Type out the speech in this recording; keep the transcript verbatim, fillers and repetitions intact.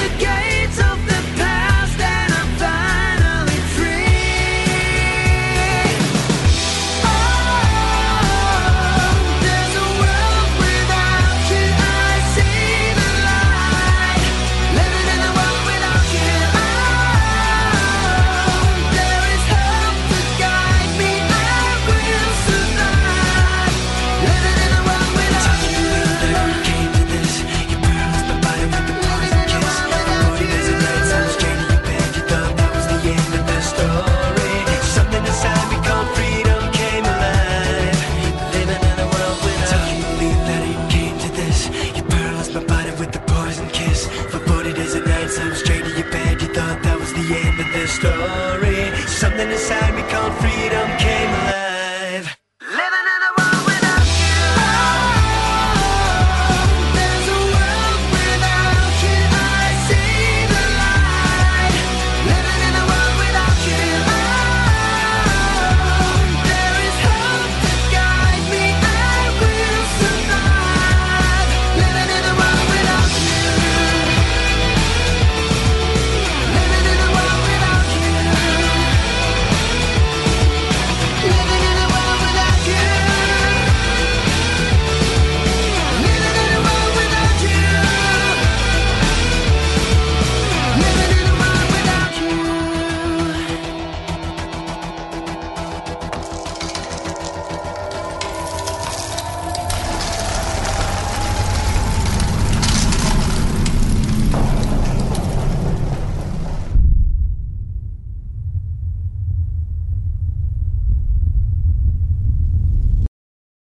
gates of the past and I'm finally free. Oh, there's a world without you. I see the light. Living in a world without you. Oh, there is hope to guide me. I will survive. Living in a world without you. Came to this, you paralyzed my body with the poison kiss. Forty days and nights, I was straight in your bed. You thought that was the end of the story. Something inside me called freedom came alive. Living in a world without you. Can you believe that it came to this? You paralyzed my body with the poison kiss. For forty days and nights, I was straight in your bed. You thought that was the end of the story. Something inside